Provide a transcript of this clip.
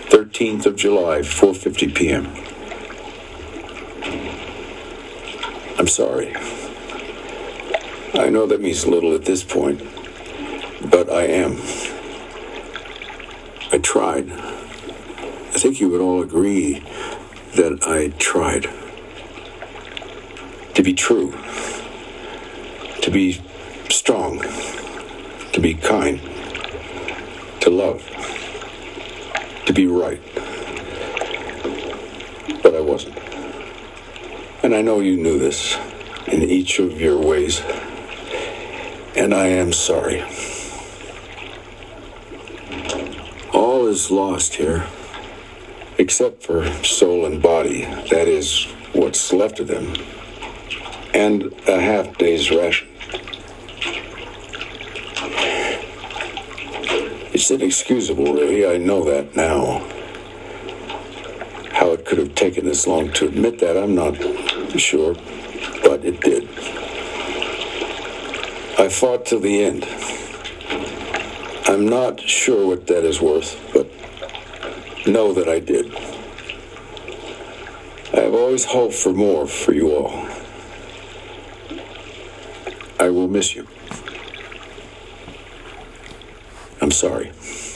13th of July, 4:50 p.m. I'm sorry. I know that means little at this point, but I am. I tried. I think you would all agree that I tried. To be true. To be strong. To be kind. To love. To be right. But I wasn't. And I know you knew this in each of your ways. And I am sorry. All is lost here, except for soul and body. That is what's left of them. And a half-day's ration. It's inexcusable, really. I know that now. How it could have taken this long to admit that, I'm not sure, but it did. I fought to the end. I'm not sure what that is worth, but know that I did. I have always hoped for more for you all. I will miss you. I'm sorry.